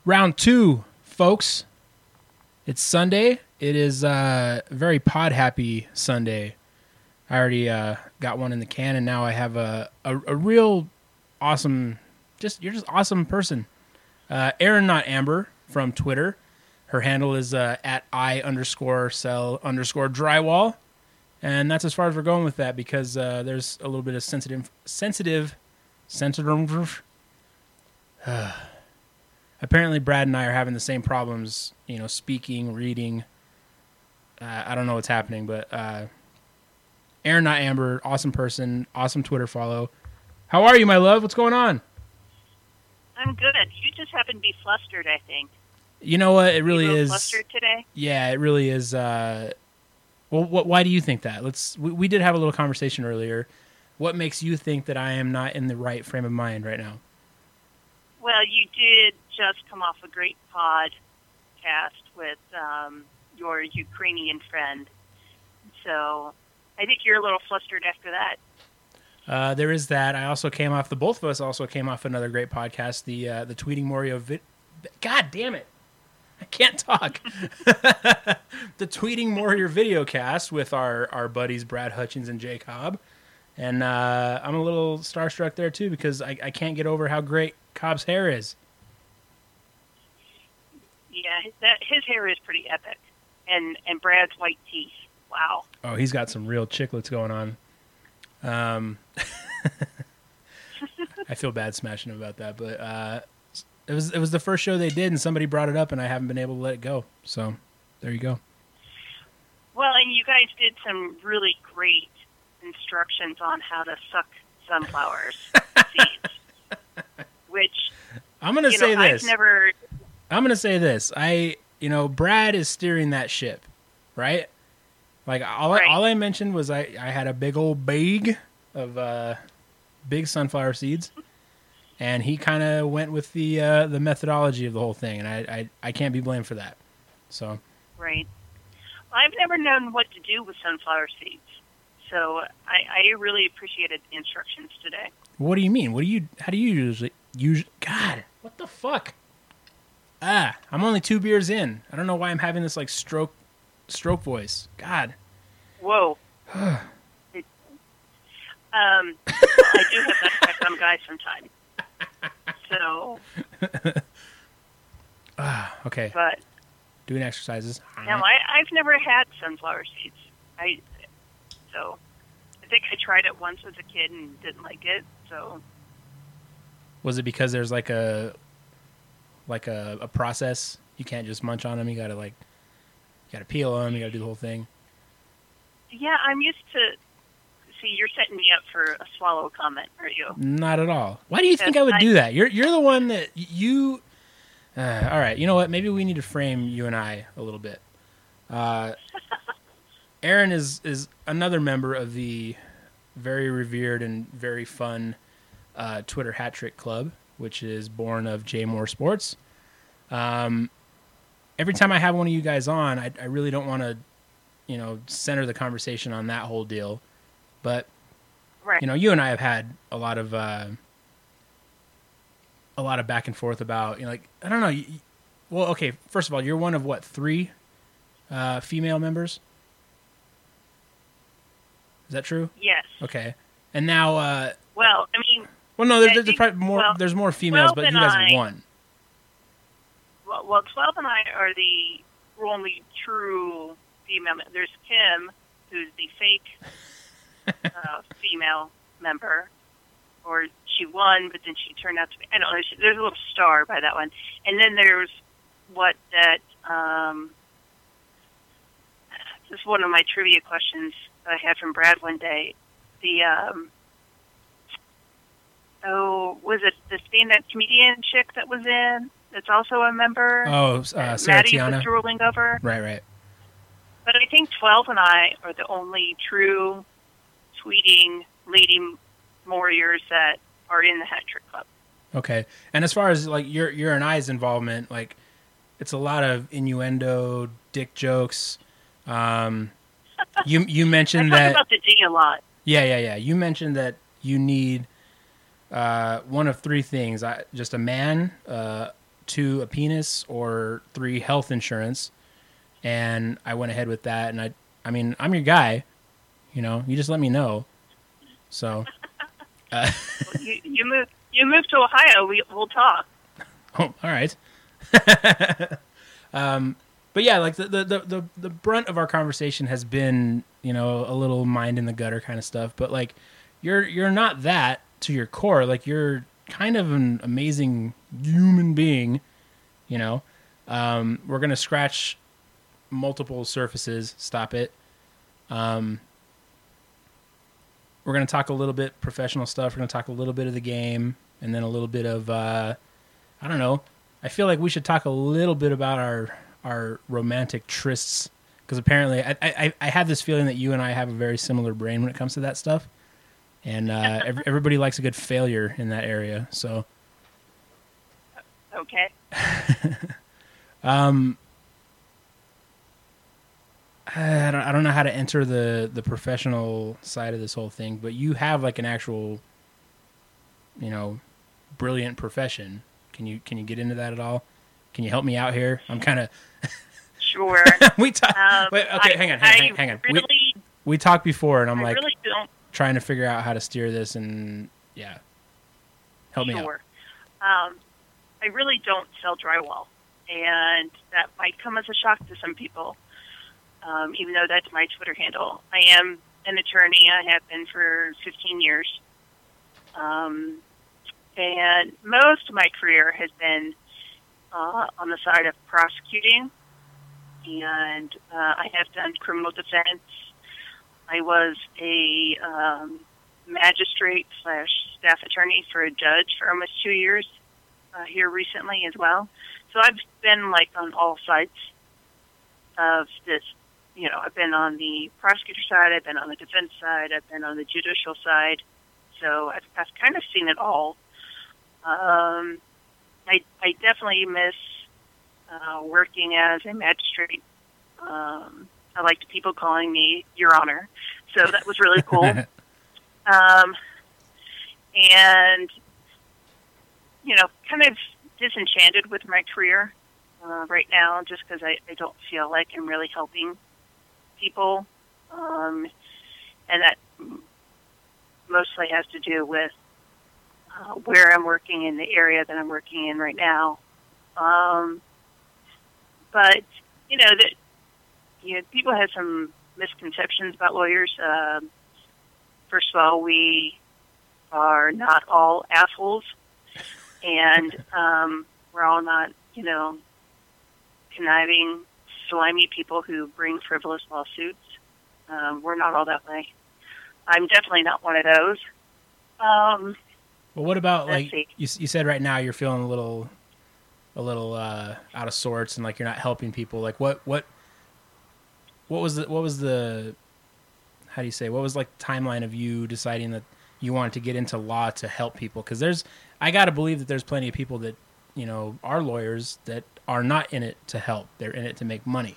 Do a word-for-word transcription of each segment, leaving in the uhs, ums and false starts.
Round two, folks. It's Sunday. It is uh, a very pod-happy Sunday. I already uh, got one in the can, and now I have a, a, a real awesome, just you're just awesome person. Uh, Erin, not Amber, from Twitter. Her handle is uh, at I underscore sell underscore drywall. And that's as far as we're going with that because uh, there's a little bit of sensitive, sensitive, sensitive. Uh, apparently, Brad and I are having the same problems, you know, speaking, reading. Uh, I don't know what's happening, but uh, Erin, not Amber, awesome person, awesome Twitter follow. How are you, my love? What's going on? I'm good. You just happen to be flustered, I think. You know what? It really Are you is. Flustered today? Yeah, it really is. Uh, well, what, why do you think that? Let's. We, we did have a little conversation earlier. What makes you think that I am not in the right frame of mind right now? Well, you did just come off a great podcast with um, your Ukrainian friend, so I think you're a little flustered after that. Uh, there is that. I also came off. The both of us also came off another great podcast. The uh, the Tweeting Mario. Vi- God damn it. I can't talk. The Tweeting Warrior videocast with our, our buddies Brad Hutchins and Jay Cobb. And uh, I'm a little starstruck there, too, because I, I can't get over how great Cobb's hair is. Yeah, that, his hair is pretty epic. And, and Brad's white teeth. Wow. Oh, he's got some real chiclets going on. Um, I feel bad smashing him about that, but... Uh, It was it was the first show they did, and somebody brought it up, and I haven't been able to let it go. So, there you go. Well, and you guys did some really great instructions on how to suck sunflowers seeds, which I'm gonna you say know, this. I've never. I'm gonna say this. I you know Brad is steering that ship, right? Like all right. I, all I mentioned was I, I had a big old bag of uh, big sunflower seeds. And he kind of went with the uh, the methodology of the whole thing, and I, I I can't be blamed for that. So Right. I've never known what to do with sunflower seeds, so I, I really appreciated the instructions today. what do you mean? What do you? How do you usually usually? God, what the fuck? Ah, I'm only two beers in. I don't know why I'm having this like stroke stroke voice. God. Whoa. it, um, I do have that effect on guys sometimes. So, Ah, okay. but Doing exercises. no, I, I've never had sunflower seeds. I so I think I tried it once as a kid and didn't like it. So Was it because there's like a like a, a process? You can't just munch on them. You gotta like you gotta peel them. You gotta do the whole thing. yeah, I'm used to. See, you're setting me up for a swallow comment, are you? Not at all. Why do you think Yes, I would I- do that? You're you're the one that you. Uh, all right, you know what? Maybe we need to frame you and I a little bit. Uh, Erin is is another member of the very revered and very fun uh, Twitter Hat Trick Club, which is born of J Moore Sports. Um, every time I have one of you guys on, I, I really don't want to, you know, center the conversation on that whole deal. But, Right. you know, you and I have had a lot of uh, a lot of back and forth about, you know, like, I don't know. You, well, okay, first of all, you're one of what, three uh, female members? Is that true? Yes. Okay. And now, uh, Well, I mean, well, no, there's, I there's think- probably more, well, there's more females, twelve but you and guys I- are one. well, well, twelve and I are the only true female. There's Kim, who's the fake uh, female member, or she won, but then she turned out to be. I don't know. She, there's a little star by that one, and then there's what that. Um, this is one of my trivia questions I had from Brad one day. The um, oh, was it the stand-up comedian chick that was in? That's also a member. Oh, uh, that Sarah Maddie Tiana. was drooling over. Right, right. But I think twelve and I are the only true tweeting lady warriors that are in the Hat Trick Club. Okay. And as far as like your your and I's involvement, like it's a lot of innuendo, dick jokes. Um, you you I mentioned talk that. about the D a lot. Yeah, yeah, yeah. You mentioned that you need uh, one of three things: I, just a man, uh, two, a penis, or three, health insurance. And I went ahead with that. And I, I mean, I'm your guy, you know, you just let me know. So, uh, you, you move, you move to Ohio. We, we'll talk. Oh, all right. um, but yeah, like the, the, the, the, the brunt of our conversation has been, you know, a little mind in the gutter kind of stuff, but like you're, you're not that to your core. Like you're kind of an amazing human being, you know. Um, we're going to scratch multiple surfaces. Stop it. Um, we're going to talk a little bit professional stuff. We're going to talk a little bit of the game, and then a little bit of, uh, I don't know. I feel like we should talk a little bit about our, our romantic trysts, because apparently I, I, I have this feeling that you and I have a very similar brain when it comes to that stuff. And uh, every, everybody likes a good failure in that area. So, okay. um, I don't, I don't know how to enter the, the professional side of this whole thing, but you have like an actual, you know, brilliant profession. Can you can you get into that at all? Can you help me out here? I'm kind of sure. we talked. Um, Wait, okay, I, hang on, hang, on, hang on. Really, we, we talked before, and I'm I like really don't. trying to figure out how to steer this, and yeah, help me out. Sure. Um, I really don't sell drywall, and that might come as a shock to some people. Um, even though that's my Twitter handle, I am an attorney. I have been for fifteen years. Um, and most of my career has been uh, on the side of prosecuting, and uh, I have done criminal defense. I was a um, magistrate slash staff attorney for a judge for almost two years uh, here recently as well. So I've been like on all sides of this. You know, I've been on the prosecutor side, I've been on the defense side, I've been on the judicial side. So I've, I've kind of seen it all. Um, I, I definitely miss uh, working as a magistrate. Um, I liked people calling me Your Honor, so that was really cool. um, and, you know, kind of disenchanted with my career uh, right now just because I, I don't feel like I'm really helping people. Um, and that mostly has to do with uh, where I'm working in the area that I'm working in right now. Um, but, you know, that you know, people have some misconceptions about lawyers. Uh, first of all, we are not all assholes, and um, we're all not, you know, conniving, slimy people who bring frivolous lawsuits. Um, we're not all that way. I'm definitely not one of those. Um, well, what about like see. you? You said right now you're feeling a little, a little uh, out of sorts, and like you're not helping people. Like what? What? What was the? What was the? How do you say? What was like the timeline of you deciding that you wanted to get into law to help people? Because there's, I got to believe that there's plenty of people that, you know, are lawyers that are not in it to help. They're in it to make money.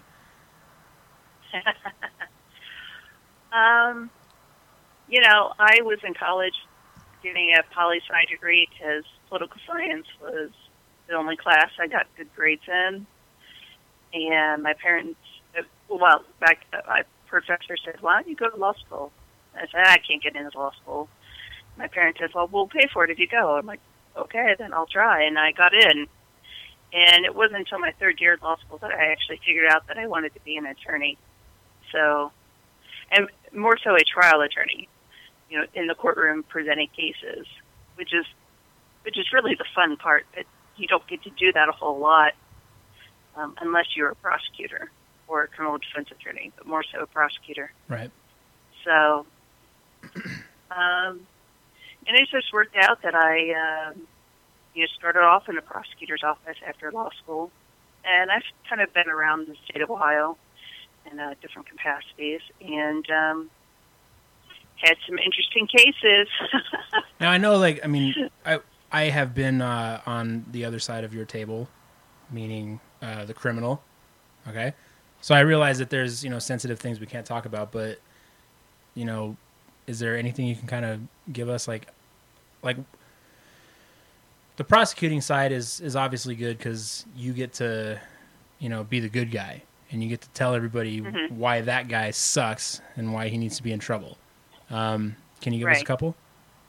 um, you know, I was in college getting a poli-sci degree because political science was the only class I got good grades in. And my parents, well, back, my professor said, why don't you go to law school? I said, I can't get into law school. My parents said, well, we'll pay for it if you go. I'm like, okay, then I'll try. And I got in. And it wasn't until my third year of law school that I actually figured out that I wanted to be an attorney. So, and more so a trial attorney, you know, in the courtroom presenting cases, which is, which is really the fun part. But you don't get to do that a whole lot um, unless you're a prosecutor or a criminal defense attorney, but more so a prosecutor. Right. So, um, and it just worked out that I, um, you know, started off in the prosecutor's office after law school, and I've kind of been around the state of Ohio in uh, different capacities, and um, had some interesting cases. Now I know, like, I mean, I I have been uh, on the other side of your table, meaning uh, the criminal. Okay, so I realize that there's, you know, sensitive things we can't talk about, but, you know, is there anything you can kind of give us, like, like, the prosecuting side is is obviously good because you get to, you know, be the good guy and you get to tell everybody mm-hmm. why that guy sucks and why he needs to be in trouble. Um, can you give right. us a couple?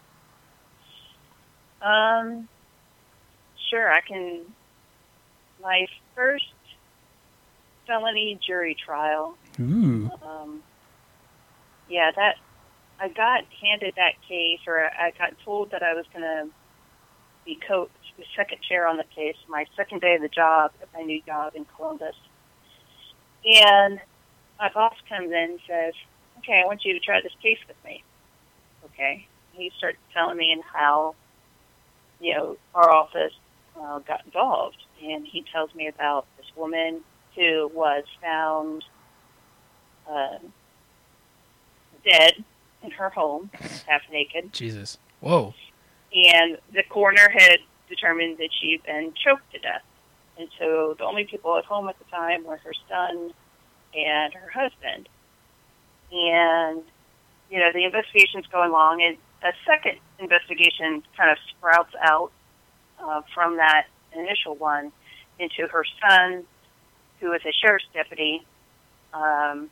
Um, sure. I can. My first felony jury trial. Ooh. Um, yeah, that I got handed that case, or I got told that I was going to be coach, the second chair on the case, my second day of the job at my new job in Columbus. And my boss comes in and says, okay, I want you to try this case with me. Okay. He starts telling me how, you know, our office uh, got involved. And he tells me about this woman who was found uh, dead in her home, half naked. Jesus. Whoa. And the coroner had determined that she'd been choked to death. And so the only people at home at the time were her son and her husband. And, you know, the investigation's going along, and a second investigation kind of sprouts out uh, from that initial one into her son, who is a sheriff's deputy, um,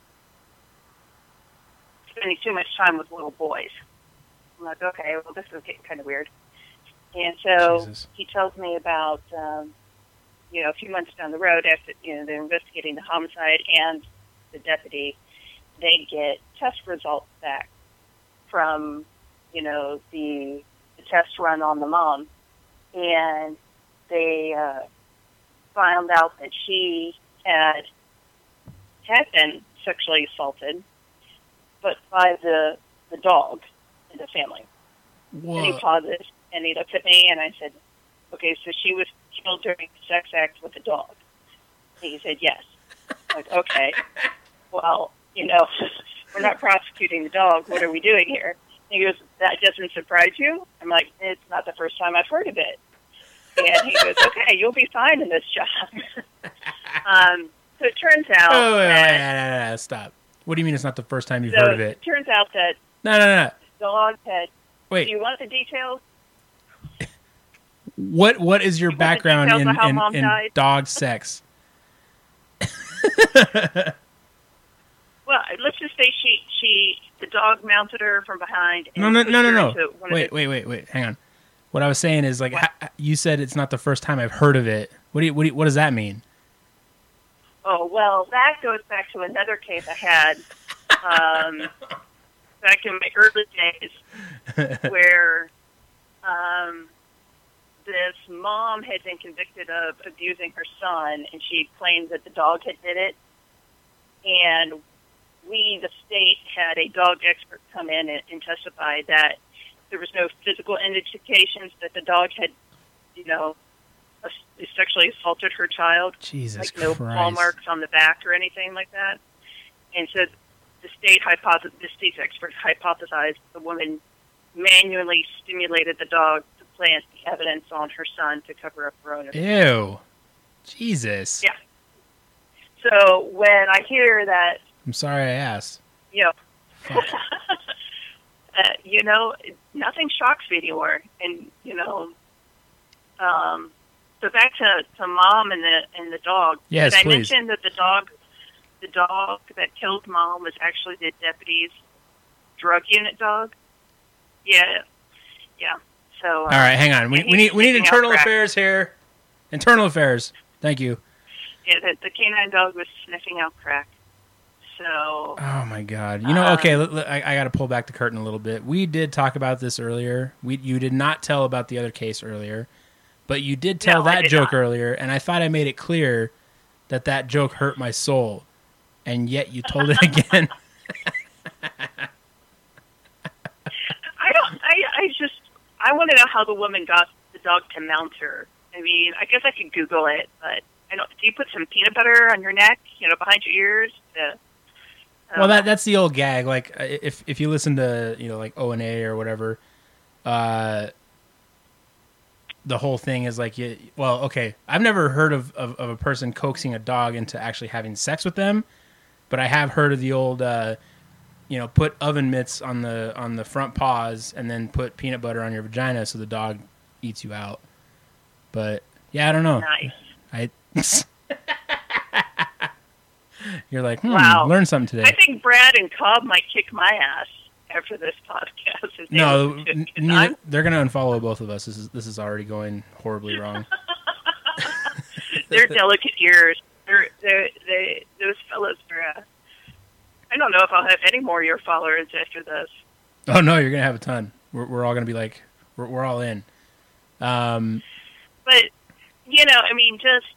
spending too much time with little boys. I'm like, okay, well, this is getting kind of weird. And so Jesus. He tells me about, um, you know, a few months down the road, after, you know, they're investigating the homicide and the deputy, they get test results back from, you know, the, the test run on the mom. And they uh, found out that she had had been sexually assaulted, but by the the dog in the family. Whoa. And he pauses, and he looks at me, and I said, okay, so she was killed during a sex act with a dog. And he said, yes. I'm like, okay, well, you know, we're not prosecuting the dog. What are we doing here? And he goes, that doesn't surprise you? I'm like, it's not the first time I've heard of it. And he goes, okay, you'll be fine in this job. um, so it turns out Oh, wait, that... wait, no, no, no, stop. What do you mean it's not the first time you've so heard of it? It turns out that No, no, no, no. the dog had... Wait. Do you want the details? What What is your You want the background details in, of how in, Mom in died? dog sex? Well, let's just say she, she, the dog mounted her from behind. And No, no, pushed no, no, her no. into one of Wait, the- wait, wait, wait. Hang on. What I was saying is, like, What? ha- you said it's not the first time I've heard of it. What do you, what do you, what does that mean? Oh, well, that goes back to another case I had um, back in my early days where um, this mom had been convicted of abusing her son, and she claimed that the dog had did it. And we, the state, had a dog expert come in and, and testify that there was no physical indications that the dog had, you know, sexually assaulted her child. Jesus like no Christ. paw marks on the back or anything like that. And so the state hypothesis, the state's experts hypothesized the woman manually stimulated the dog to plant the evidence on her son to cover up her own offense. Ew. Jesus. Yeah. So when I hear that, I'm sorry I asked. you know, Fuck. uh, you know, nothing shocks me anymore. And, you know, um, so back to, to Mom and the and the dog. Yes, Did I please. mention that the dog, the dog that killed Mom was actually the deputy's drug unit dog? Yeah, yeah. So uh, All right, hang on. We, and we he's need we need sniffing out internal crack. affairs here. Internal affairs. Thank you. Yeah, the, the canine dog was sniffing out crack. So Oh my God! You know, okay, Um, l- l- I, I got to pull back the curtain a little bit. We did talk about this earlier. We you did not tell about the other case earlier, but you did tell No, I that did joke not. earlier, and I thought I made it clear that that joke hurt my soul, and yet you told it again. I don't. I I just I want to know how the woman got the dog to mount her. I mean, I guess I could Google it, but I don't. Do you put some peanut butter on your neck, you know, behind your ears? To, um, Well, that that's the old gag. Like if if you listen to you know like O and A or whatever, uh, the whole thing is like you. Well, okay, I've never heard of, of of a person coaxing a dog into actually having sex with them, but I have heard of the old, uh, you know, put oven mitts on the on the front paws and then put peanut butter on your vagina so the dog eats you out. But yeah, I don't know. Nice. I You're like, hmm, Wow. learn something today. I think Brad and Cobb might kick my ass after this podcast. If they No, listen to it, 'cause neither, I'm- they're going to unfollow both of us. This is this is already going horribly wrong. they're delicate ears. They're, they're, they, those fellows are. Uh, I don't know if I'll have any more of your followers after this. Oh no, you're going to have a ton. We're we're all going to be like, we're we're all in. Um, But you know, I mean, just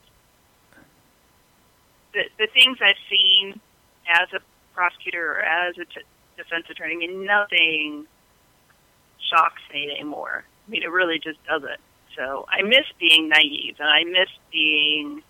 the the things I've seen as a prosecutor or as a t- defense attorney, I mean, nothing shocks me anymore. I mean, it really just doesn't. So I miss being naive, and I miss being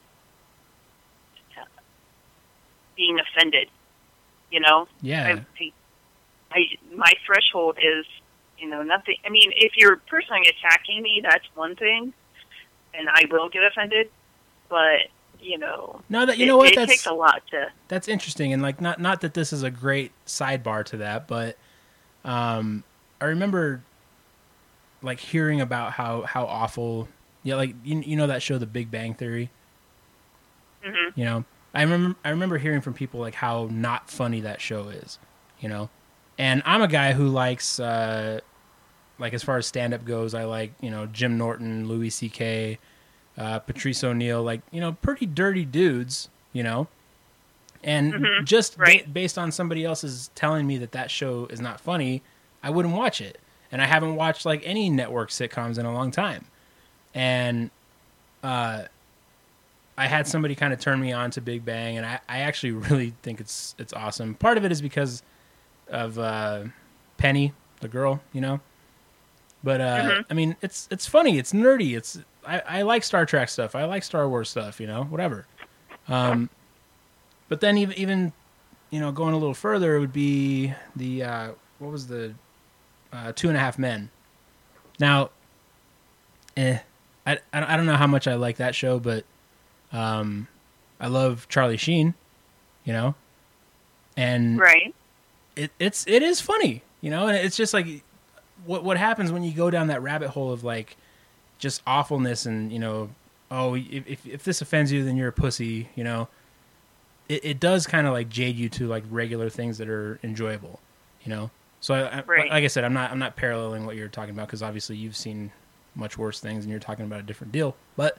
uh, being offended. You know, yeah. I, I, I, my threshold is, you know, nothing. I mean, if you're personally attacking me, that's one thing, and I will get offended. But you know, No, that you it, know what it that's takes a lot to. that's interesting, and like not not that this is a great sidebar to that, but um, I remember like hearing about how how awful, yeah, like you you know that show, The Big Bang Theory. Mm-hmm. You know, I remember I remember hearing from people like how not funny that show is. You know, and I'm a guy who likes uh, like as far as stand up goes, I like you know Jim Norton, Louis C K. Uh, Patrice O'Neill, like, you know, pretty dirty dudes, you know, and Mhm, just right. ba- based on somebody else's telling me that that show is not funny, I wouldn't watch it. And I haven't watched like any network sitcoms in a long time. And uh, I had somebody kind of turn me on to Big Bang, and I, I actually really think it's it's awesome. Part of it is because of uh, Penny, the girl, you know. But uh, Mhm. I mean, it's it's funny, it's nerdy, it's I, I like Star Trek stuff, I like Star Wars stuff, you know, whatever. Um, but then even even you know going a little further, it would be the uh, what was the uh, Two and a Half Men. Now, eh, I I don't know how much I like that show, but um, I love Charlie Sheen, you know, and Right. it it's it is funny, you know, and it's just like what what happens when you go down that rabbit hole of like just awfulness and you know, oh, if if, if this offends you, then you're a pussy, you know. It it does kind of like jade you to like regular things that are enjoyable, you know. So I, I, Right. like I said, I'm not I'm not paralleling what you're talking about because obviously you've seen much worse things and you're talking about a different deal, but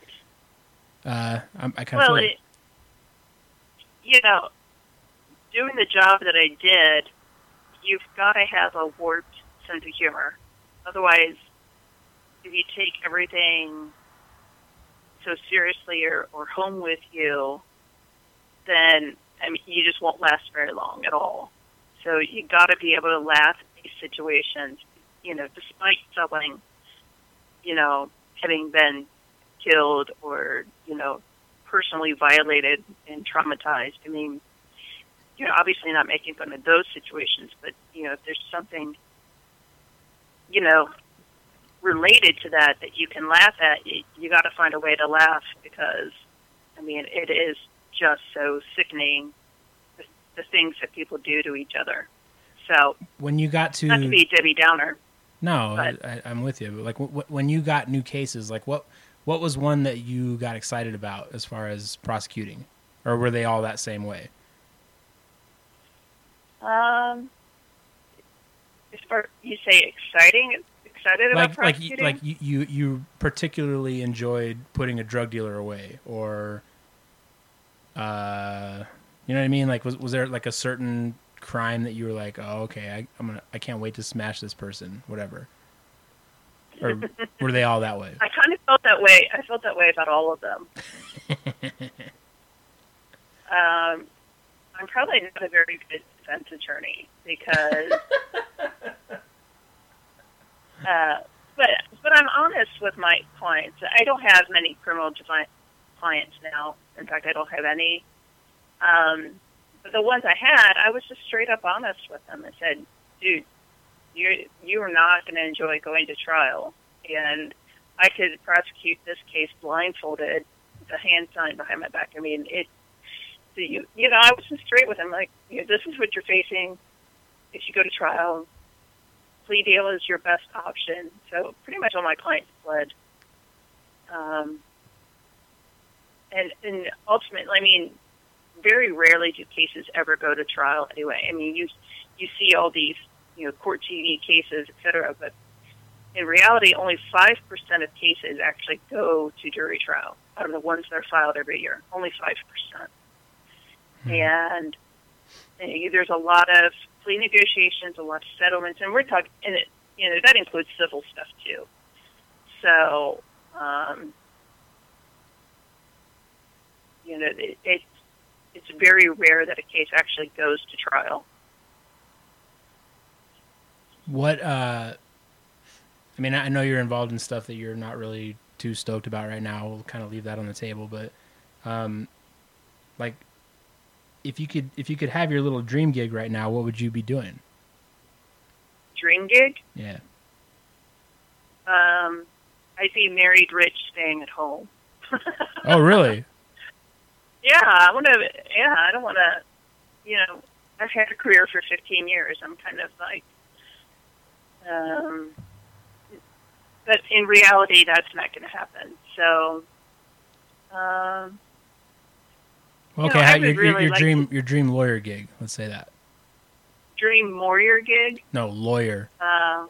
uh, I, I kind of Well, feel like, it, you know, doing the job that I did, you've got to have a warped sense of humor. Otherwise, if you take everything so seriously or, or home with you, then I mean, you just won't last very long at all. So you got to be able to laugh at these situations, you know, despite someone, you know, having been killed or, you know, personally violated and traumatized. I mean, you're obviously not making fun of those situations, but, you know, if there's something, you know, related to that that you can laugh at, you, you got to find a way to laugh because, I mean, it is just so sickening, the, the things that people do to each other. So, when you got to not to be Debbie Downer. No, But- I, I'm with you. But like w- w- when you got new cases, like what what was one that you got excited about as far as prosecuting, or were they all that same way? Um, as far you say exciting, excited about Like like you, prosecuting? like you, you you particularly enjoyed putting a drug dealer away, or uh, you know what I mean? Like was was there like a certain crime that you were like, oh okay, I, I'm gonna I can't wait to smash this person, whatever. Or were they all that way? I kind of felt that way. I felt that way about all of them. um, I'm probably not a very good defense attorney because, uh, but but I'm honest with my clients. I don't have many criminal defi- clients now. In fact, I don't have any. Um, but the ones I had, I was just straight up honest with them. I said, "Dude, you you are not going to enjoy going to trial, and I could prosecute this case blindfolded, with a hand sign behind my back. I mean, it. So you you know, I was just straight with him, like, you know, this is what you're facing if you go to trial. plea deal is your best option. So pretty much all my clients fled. Um, and, and ultimately, I mean, very rarely do cases ever go to trial anyway. I mean, you you see all these, you know, court T V cases, et cetera, but in reality, only five percent of cases actually go to jury trial out of the ones that are filed every year. Only five percent. Mm-hmm. And, and there's a lot of plea negotiations, a lot of settlements, and we're talking, and it, you know, that includes civil stuff too. So, um, you know, it, it it's very rare that a case actually goes to trial. What, uh, I mean, I know you're involved in stuff that you're not really too stoked about right now. We'll kind of leave that on the table, but, um, like, if you could, if you could have your little dream gig right now, what would you be doing? Dream gig? Yeah. Um, I'd be married, rich, staying at home. Oh, really? Yeah, I want to. Yeah, I don't want to. You know, I've had a career for fifteen years. I'm kind of like, um, but in reality, that's not going to happen. So, um, okay, you know, how, your, really your, your like dream, your dream lawyer gig. Let's say that. Dream warrior gig. No, lawyer. Uh,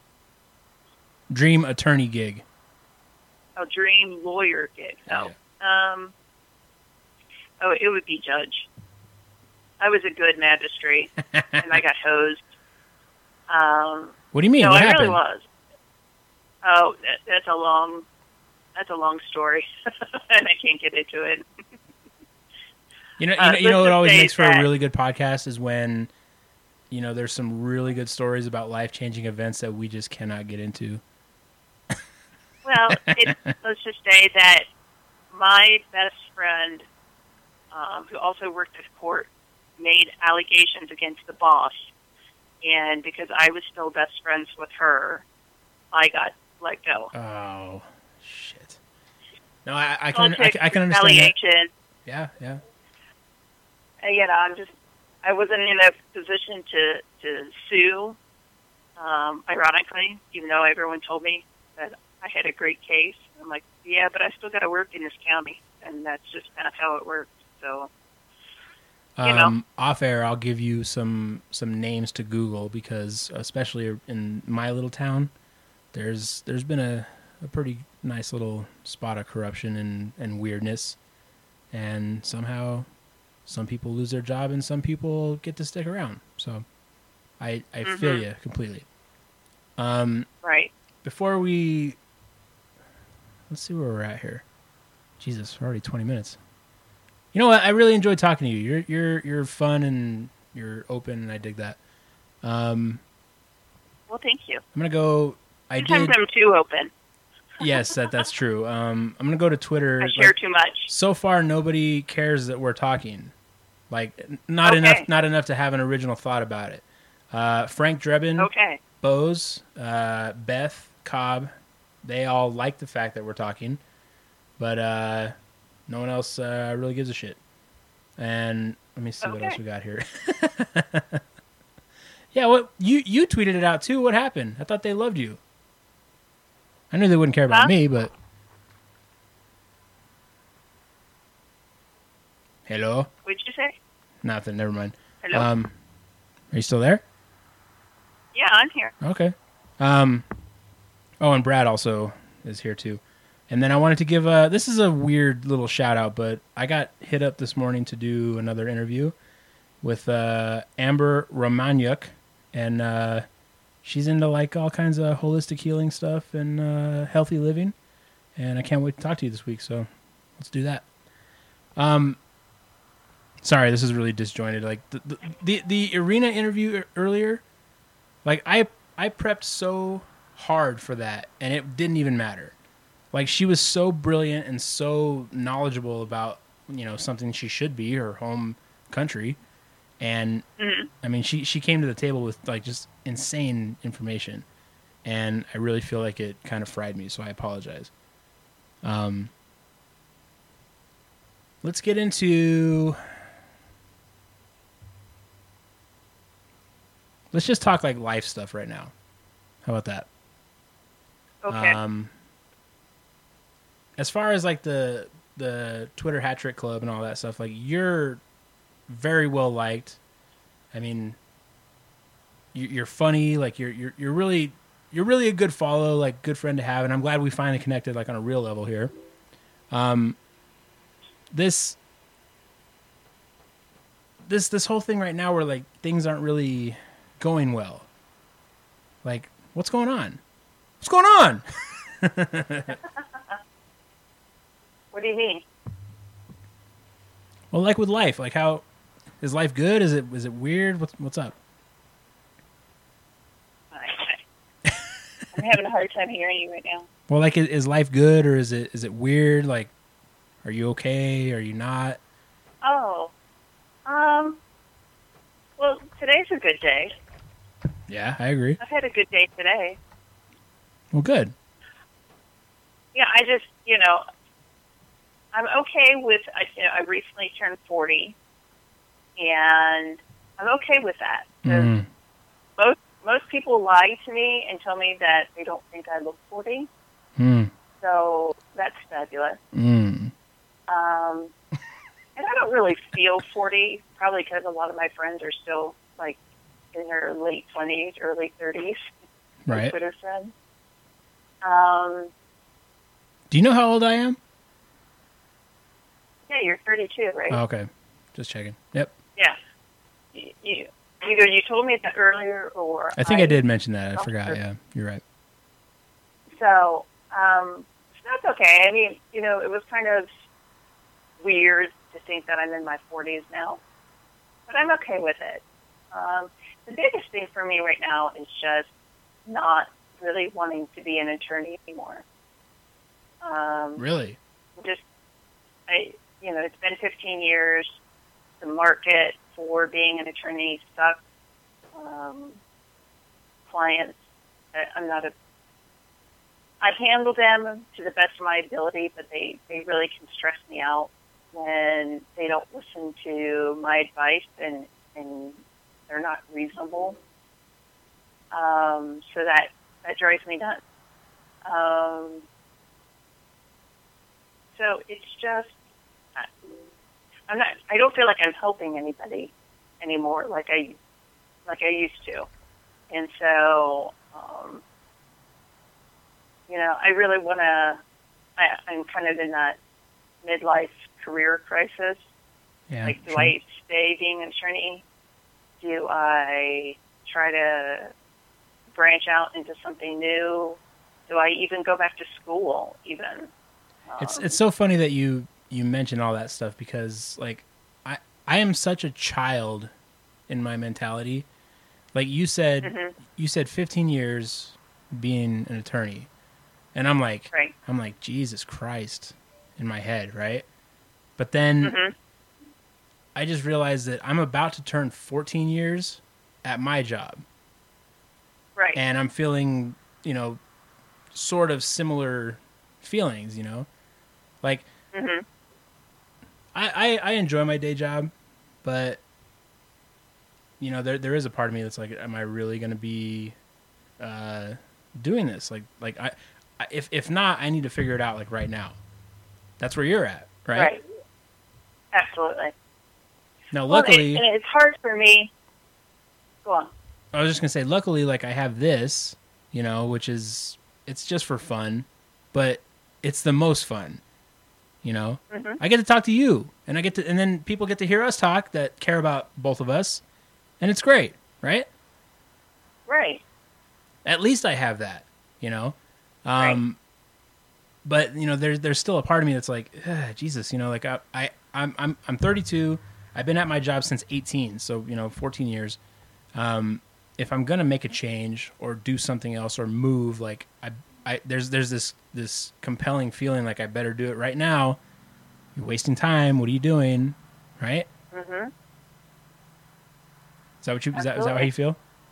dream attorney gig. Oh, dream lawyer gig. Oh, yeah. um. Oh, it would be judge. I was a good magistrate, and I got hosed. Um, what do you mean? No, what I happened? really was. Oh, that, that's a long, that's a long story, and I can't get into it. You know, you uh, know, you know what always makes for that, a really good podcast is when, you know, there's some really good stories about life-changing events that we just cannot get into. Well, it, let's just say that my best friend, Um, who also worked at court, made allegations against the boss, and because I was still best friends with her, I got let go. Oh, shit! No, I, I can I, I can understand that. Yeah, yeah. And, you know, I'm just I wasn't in a position to to sue. Um, ironically, even though everyone told me that I had a great case, I'm like, yeah, but I still got to work in this county, and that's just kind of how it works. So, you know. Um, off air, I'll give you some some names to Google because, especially in my little town, there's there's been a, a pretty nice little spot of corruption and, and weirdness, and somehow some people lose their job and some people get to stick around. So, I I mm-hmm. feel you completely. Um, right. Before we, let's see where we're at here. Jesus, we're already twenty minutes. You know what? I really enjoyed talking to you. You're you're you're fun and you're open, and I dig that. Um, well, thank you. I'm gonna go. I Sometimes did. I'm too open. Yes, that that's true. Um, I'm gonna go to Twitter. I share like, too much. So far, nobody cares that we're talking. Like, not okay. enough. Not enough to have an original thought about it. Uh, Frank Drebin. Okay. Bose, uh, Beth, Cobb, they all like the fact that we're talking, but uh, no one else uh, really gives a shit. And let me see okay. what else we got here. Yeah, what you you tweeted it out too. What happened? I thought they loved you. I knew they wouldn't care about huh? me, but hello. What'd you say? Nothing. Never mind. Hello. Um, are you still there? Yeah, I'm here. Okay. Um, oh, and Brad also is here too. And then I wanted to give a, this is a weird little shout out, but I got hit up this morning to do another interview with uh, Amber Romaniuk, and uh, she's into like all kinds of holistic healing stuff and uh, healthy living. And I can't wait to talk to you this week, so let's do that. Um, sorry, this is really disjointed. Like the the, the, the arena interview earlier, like I I prepped so hard for that, and it didn't even matter. Like she was so brilliant and so knowledgeable about, you know, something she should be, her home country, and mm-hmm. I mean she she came to the table with like just insane information, and I really feel like it kind of fried me, so I apologize. Um, let's get into. Let's just talk like life stuff right now. How about that? Okay. Um, as far as like the the Twitter Hat Trick Club and all that stuff, like you're very well liked. I mean, you- you're funny. Like you're you're you're really you're really a good follow, like good friend to have, and I'm glad we finally connected like on a real level here. Um, this this this whole thing right now, where like things aren't really going well. Like, what's going on? What's going on? What do you mean? Well, like with life, like how is life good? Is it is it weird? What's what's up? I- I'm having a hard time hearing you right now. Well, like is, is life good or is it is it weird? Like, are you okay? Are you not? Oh, um, well, today's a good day. Yeah, I agree. I've had a good day today. Well, good. Yeah, I just, you know, I'm okay with, I, you know, I recently turned forty, and I'm okay with that. 'Cause Mm. most, most people lie to me and tell me that they don't think I look forty, Mm. so that's fabulous. Mm. Um, and I don't really feel forty, probably because a lot of my friends are still, like, in their late twenties, early thirties. My Right. Twitter friends. Um, Do you know how old I am? yeah, you're thirty-two, right? Oh, okay, just checking. Yep. Yeah. You, you, either you told me that earlier or I think I, I did mention that. I forgot. Sure. Yeah, you're right. So, um, that's okay. I mean, you know, it was kind of weird to think that I'm in my forties now, but I'm okay with it. Um, the biggest thing for me right now is just not really wanting to be an attorney anymore. Um, Really? Just, I, you know, it's been fifteen years. The market for being an attorney sucks. Um, clients, I, I'm not a. I handle them to the best of my ability, but they, they really can stress me out when they don't listen to my advice and, and they're not reasonable. Um, so that, that drives me nuts. Um, so it's just, I, I'm not, I don't feel like I'm helping anybody anymore like I, like I used to. And so, um, you know, I really want to, I'm kind of in that midlife career crisis. Yeah. Like, do sure. I stay being an attorney? Do I try to branch out into something new? Do I even go back to school even? Um, It's it's so funny that you you mention all that stuff because like I I am such a child in my mentality. Like you said, Mhm. you said fifteen years being an attorney, and I'm like Right. I'm like Jesus Christ in my head, right? But then Mhm. I just realized that I'm about to turn fourteen years at my job, Right. and I'm feeling you know sort of similar feelings, you know, like. Mhm. I, I, I enjoy my day job, but you know there there is a part of me that's like, am I really going to be uh, doing this? Like like I, I if if not, I need to figure it out like right now. That's where you're at, right? Right. Absolutely. Now, Well, luckily, it, and it's hard for me. Go on. I was just gonna say, luckily, like I have this, you know, which is it's just for fun, but it's the most fun. You know, Mhm. I get to talk to you, and I get to, and then people get to hear us talk that care about both of us, and it's great, right? Right. At least I have that, you know. Um, Right. But you know, there's there's still a part of me that's like, "Ugh, Jesus, you know, like I I I'm I'm I'm thirty-two. I've been at my job since eighteen, so you know, fourteen years. Um, if I'm gonna make a change or do something else or move, like I I there's there's this this compelling feeling like I better do it right now. You're wasting time. What are you doing? Right? Mhm. Is that what you is that, is that how Absolutely. you feel?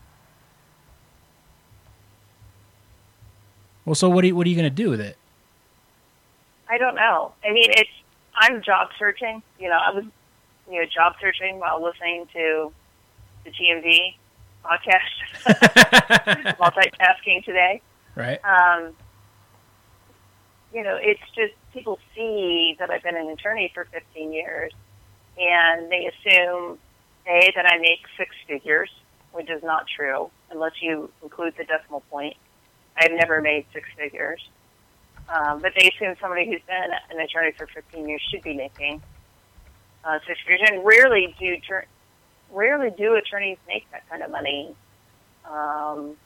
Well, so what are you, what are you gonna do with it? I don't know. I mean, it's. I'm job searching. You know, I was, you know, job searching while listening to the T M V podcast. Multitasking today. Right. Um, you know, it's just people see that I've been an attorney for fifteen years, and they assume, A, that I make six figures, which is not true, unless you include the decimal point. I've never made six figures. Um, but they assume somebody who's been an attorney for fifteen years should be making uh, six figures, and rarely do tur- rarely do attorneys make that kind of money. Um,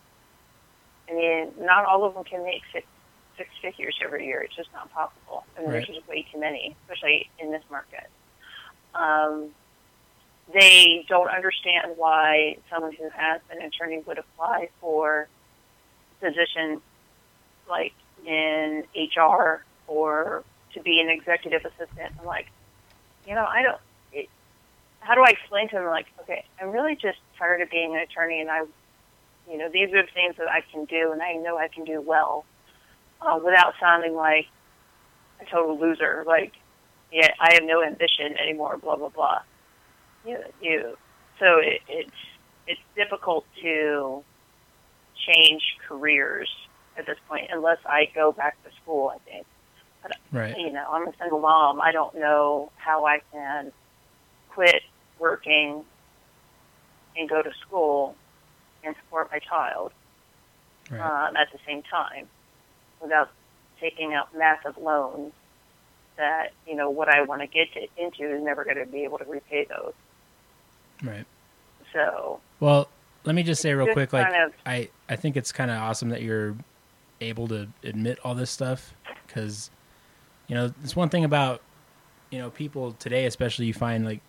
I mean, not all of them can make six six figures every year. It's just not possible. I mean, Right. there's just way too many, especially in this market. Um, they don't understand why someone who has been an attorney would apply for a position like in H R or to be an executive assistant. I'm like, you know, I don't, it, how do I explain to them, like, okay, I'm really just tired of being an attorney, and I, you know, these are the things that I can do, and I know I can do well, uh, without sounding like a total loser, like, yeah, I have no ambition anymore, blah, blah, blah. You, you, so it, it's, it's difficult to change careers at this point, unless I go back to school, I think. But, Right. you know, I'm a single mom. I don't know how I can quit working and go to school and support my child Right. um, at the same time without taking out massive loans that, you know, what I want to get to, into is never going to be able to repay those. Right. So, Well, let me just say real just quick, like, kind of- I, I think it's kind of awesome that you're able to admit all this stuff, because, you know, it's one thing about, you know, people today, especially, you find, like,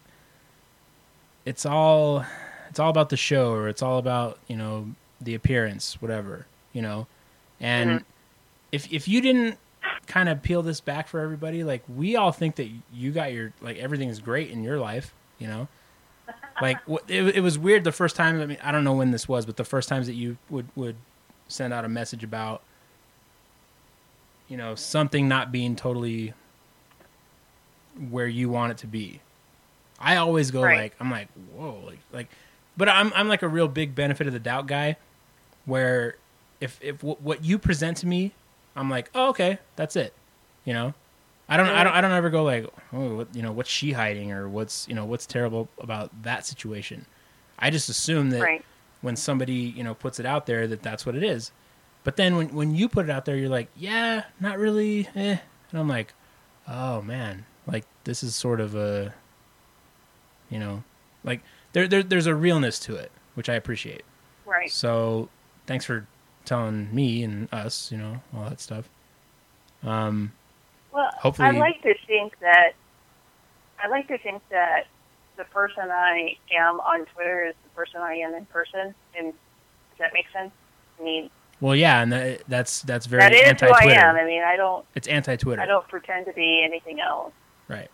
it's all, it's all about the show, or it's all about, you know, the appearance, whatever, you know, and Mhm. if, if you didn't kind of peel this back for everybody, like, we all think that you got your, like, everything's great in your life, you know, like, it, it was weird the first time. I mean, I don't know when this was, but the first times that you would, would send out a message about, you know, something not being totally where you want it to be. I always go Right. like, I'm like, whoa, like, like, but I'm, I'm like a real big benefit of the doubt guy, where if, if w- what you present to me, I'm like, oh, okay, that's it. You know, I don't, I don't, I don't ever go like, oh, what, you know, what's she hiding, or what's, you know, what's terrible about that situation. I just assume that Right. when somebody, you know, puts it out there, that that's what it is. But then when, when you put it out there, you're like, yeah, not really, eh. And I'm like, oh, man, like, this is sort of a, you know, like, there, there there's a realness to it, which I appreciate. Right. So thanks for telling me and us, you know, all that stuff. Um, Well, hopefully- I like to think that I like to think that the person I am on Twitter is the person I am in person. And does that make sense? I mean, well, yeah, and that, that's that's very that is who I anti-Twitter. am. I mean, I don't It's anti-Twitter. I don't pretend to be anything else. Right.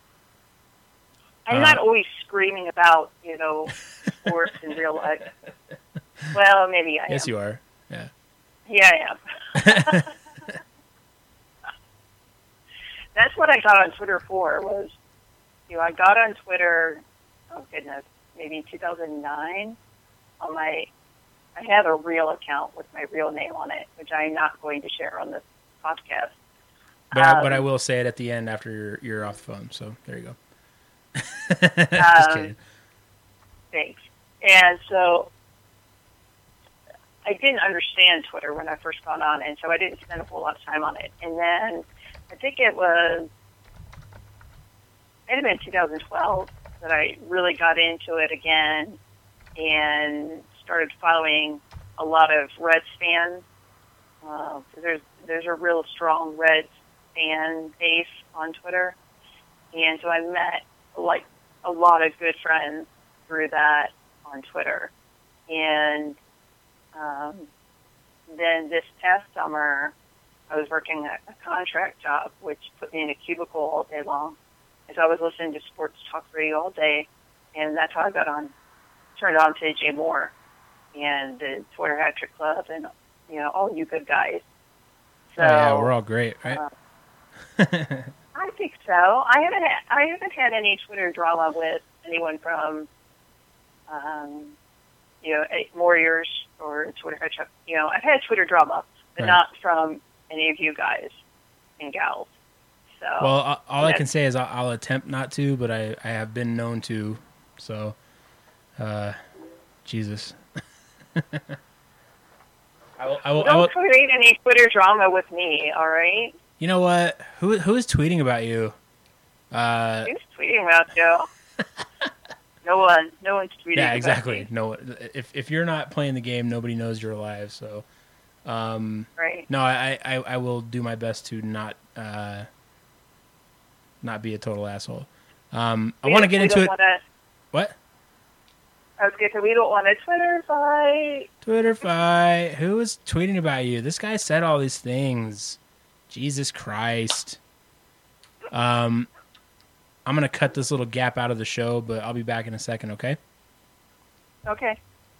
I'm Uh, not always screaming about, you know, sports in real life. Well, maybe I Yes, am. you are. Yeah. Yeah, I am. That's what I got on Twitter for, was, you know, I got on Twitter, oh goodness, maybe two thousand nine. On my, I had a real account with my real name on it, which I'm not going to share on this podcast. But, I, Um, but I will say it at the end after you're, you're off the phone. So there you go. Just Um, kidding. Thanks. And so I didn't understand Twitter when I first got on, and so I didn't spend a whole lot of time on it. And then I think it was, it had been two thousand twelve that I really got into it again and started following a lot of Reds fans. Uh, there's there's a real strong Reds fan base on Twitter, and so I met like a lot of good friends through that on Twitter. And um, then this past summer, I was working a, a contract job, which put me in a cubicle all day long. And so I was listening to sports talk radio all day, and that's how I got on, turned on to Jay Moore and the Twitter Hat Trick Club and, you know, all you good guys. So, Oh, yeah, we're all great, right? uh, I think so. I haven't had, I haven't had any Twitter drama with anyone from, um, you know, warriors or Twitter hedgehog. You know, I've had Twitter drama, but right. not from any of you guys and gals. So, well, all, all I can say is I'll, I'll attempt not to, but I, I have been known to. So, uh, Jesus. I will, I will, don't I will, create any Twitter drama with me, all right? You know what? Who who is tweeting about you? Uh, Who's tweeting about you? No one. No one's tweeting. Yeah, about exactly. me. No, if if you're not playing the game, nobody knows you're alive. So, um, right. No, I, I, I will do my best to not uh, not be a total asshole. Um, I want to get into it. Wanna, what? I was going to say, we don't want a Twitter fight. Twitter fight. Who is tweeting about you? This guy said all these things. Jesus Christ. Um, I'm going to cut this little gap out of the show, but I'll be back in a second, okay? Okay.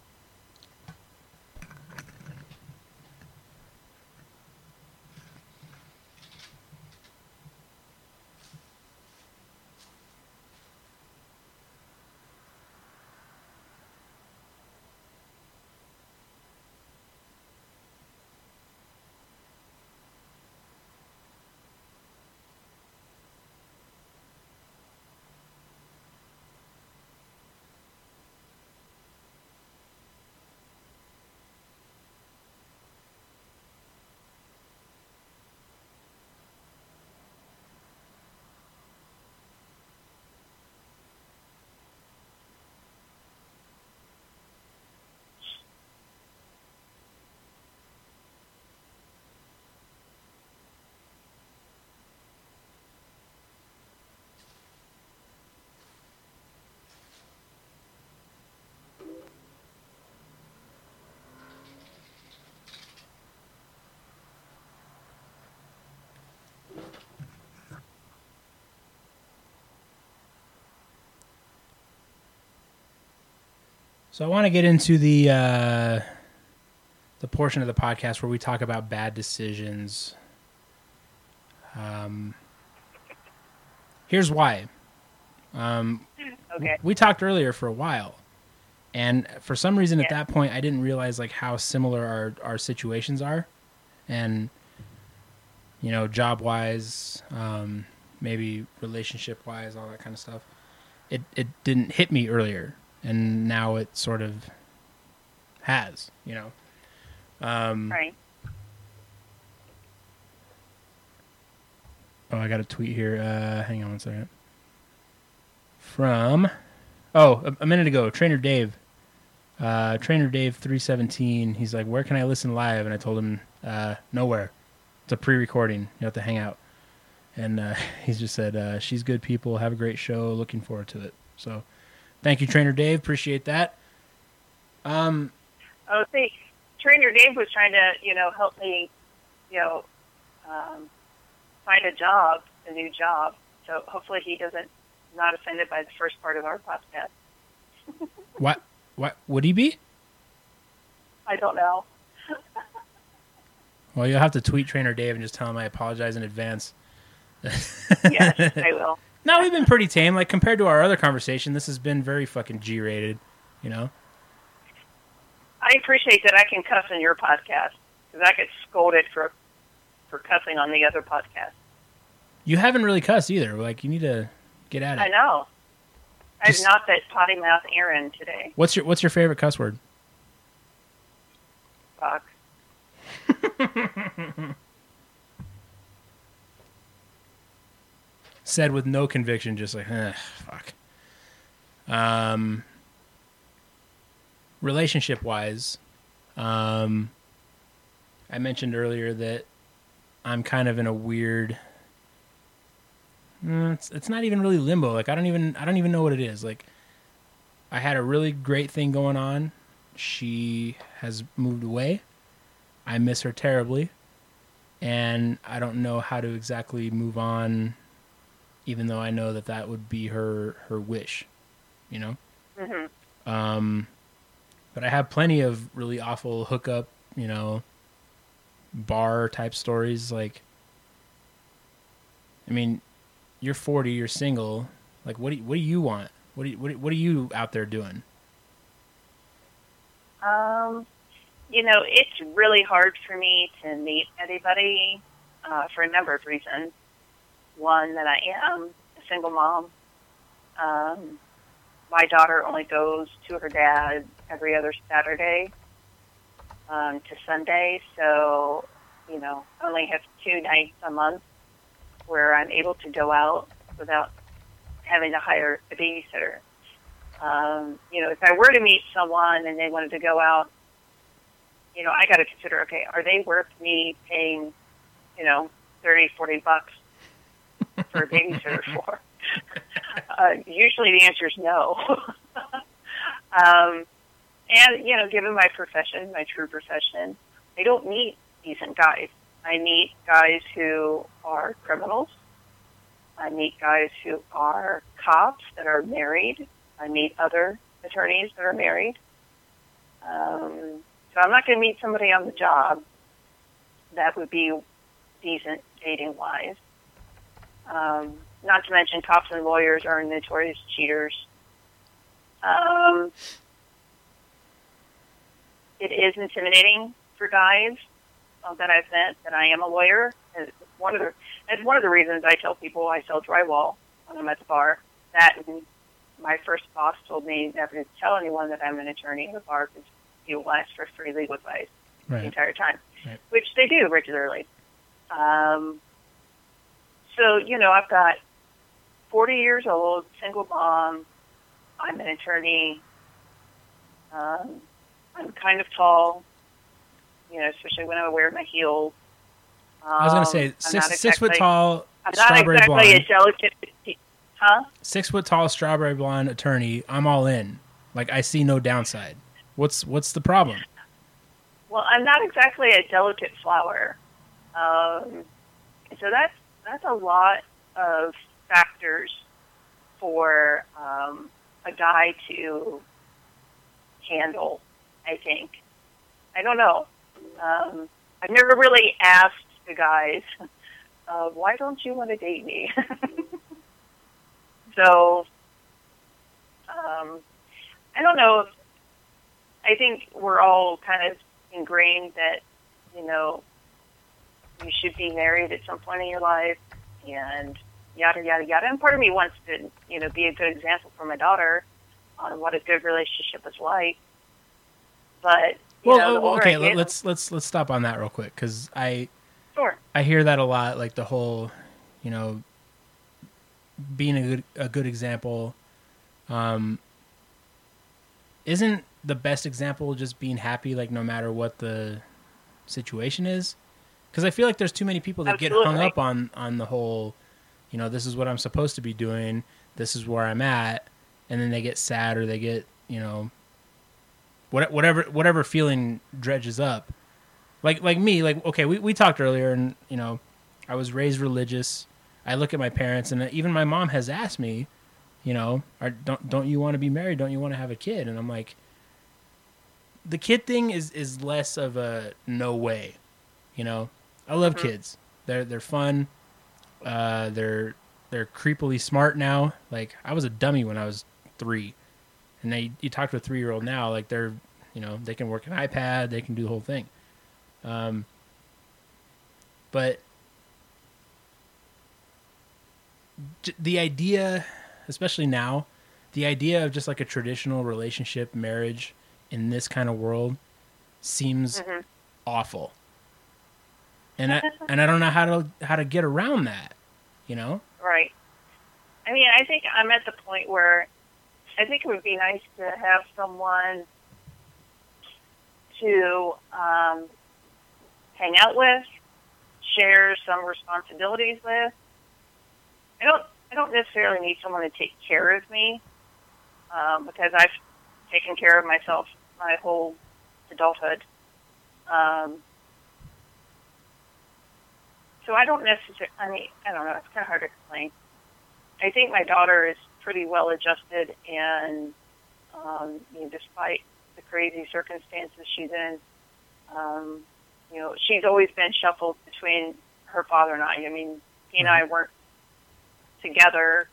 So I want to get into the uh, the portion of the podcast where we talk about bad decisions. Um, here's why. Um, okay. We talked earlier for a while, and for some reason yeah. at that point I didn't realize like how similar our, our situations are, and you know, job wise, um, maybe relationship wise, all that kind of stuff. It it didn't hit me earlier. And now it sort of has, you know. Um, right. Oh, I got a tweet here. Uh, hang on one second. From, oh, a, a minute ago, Trainer Dave. Uh, Trainer Dave three seventeen. He's like, where can I listen live? And I told him, uh, nowhere. It's a pre-recording. You have to hang out. And uh, he's just said, uh, she's good people. Have a great show. Looking forward to it. So... Thank you, Trainer Dave. Appreciate that. Um, oh, see, Trainer Dave was trying to, you know, help me, you know, um, find a job, a new job. So hopefully he doesn't not offended by the first part of our podcast. what? What would he be? I don't know. Well, you'll have to tweet Trainer Dave and just tell him I apologize in advance. Yes, I will. No, we've been pretty tame. Like, compared to our other conversation, this has been very fucking G-rated, you know? I appreciate that I can cuss in your podcast, because I get scolded for for cussing on the other podcast. You haven't really cussed either. Like, you need to get at it. I know. Just, I'm not that potty mouth Aaron today. What's your What's your favorite cuss word? Fuck. Said with no conviction, just like, eh, fuck. Um, relationship-wise, um, I mentioned earlier that I'm kind of in a weird. Mm, it's it's not even really limbo. Like I don't even I don't even know what it is. Like I had a really great thing going on. She has moved away. I miss her terribly, and I don't know how to exactly move on. Even though I know that that would be her, her wish, you know? Mm-hmm. Um, but I have plenty of really awful hookup, you know, bar type stories. Like, I mean, you're forty, you're single. Like, what do you, what do you want? What do you, what, what are you out there doing? Um, you know, it's really hard for me to meet anybody uh, for a number of reasons. One, that I am a single mom. Um, my daughter only goes to her dad every other Saturday um, to Sunday, so, you know, I only have two nights a month where I'm able to go out without having to hire a babysitter. Um, you know, if I were to meet someone and they wanted to go out, you know, I got to consider, okay, are they worth me paying, you know, thirty, forty bucks for a babysitter for? uh, usually the answer is no. um, and, you know, given my profession, my true profession, I don't meet decent guys. I meet guys who are criminals. I meet guys who are cops that are married. I meet other attorneys that are married. Um, so I'm not going to meet somebody on the job that would be decent dating-wise. Um, not to mention cops and lawyers are notorious cheaters. Um, it is intimidating for guys uh, that I've met that I am a lawyer. And one of the it's one of the reasons I tell people I sell drywall when I'm at the bar. That and my first boss told me never to tell anyone that I'm an attorney in the bar because he will ask for free legal advice right. the entire time, right. which they do regularly. Um, so, you know, I've got forty years old, single mom. I'm an attorney. Um, I'm kind of tall, you know, especially when I wear my heels. Um, I was going to say six, exactly, six foot tall, I'm not strawberry exactly blonde. a delicate, huh? Six foot tall, strawberry blonde attorney. I'm all in. Like, I see no downside. What's what's the problem? Well, I'm not exactly a delicate flower. Um, so that's that's a lot of factors for um, a guy to handle, I think. I don't know. Um, I've never really asked the guys, uh, why don't you want to date me? so, um, I don't know. If, I think we're all kind of ingrained that, you know, you should be married at some point in your life and yada, yada, yada. And part of me wants to, you know, be a good example for my daughter on what a good relationship is like. But, you well, know, the oh, older okay, I get, let's let's let's stop on that real quick because I sure. I hear that a lot, like the whole, you know, being a good a good example. Um, isn't the best example just being happy, like no matter what the situation is? Because I feel like there's too many people that Absolutely. get hung up on on the whole, you know, this is what I'm supposed to be doing, this is where I'm at, and then they get sad or they get, you know, what whatever whatever feeling dredges up. Like like me, like okay, we we talked earlier, and you know, I was raised religious. I look at my parents, and even my mom has asked me, you know, are, don't don't you want to be married? Don't you want to have a kid? And I'm like, the kid thing is is less of a no way, you know. I love Mm-hmm. kids. They're they're fun. Uh, they're they're creepily smart now. Like I was a dummy when I was three, and they you talk to a three year old now, like they're you know they can work an iPad, they can do the whole thing. Um, but j- the idea, especially now, the idea of just like a traditional relationship, marriage in this kind of world seems Mm-hmm. awful. And I and I don't know how to how to get around that, you know? Right. I mean, I think I'm at the point where I think it would be nice to have someone to um, hang out with, share some responsibilities with. I don't. I don't necessarily need someone to take care of me um, because I've taken care of myself my whole adulthood. Um, so I don't necessarily. I mean, I don't know. It's kind of hard to explain. I think my daughter is pretty well adjusted, and um, you know, despite the crazy circumstances she's in, um, you know, she's always been shuffled between her father and I. I mean, he and I weren't together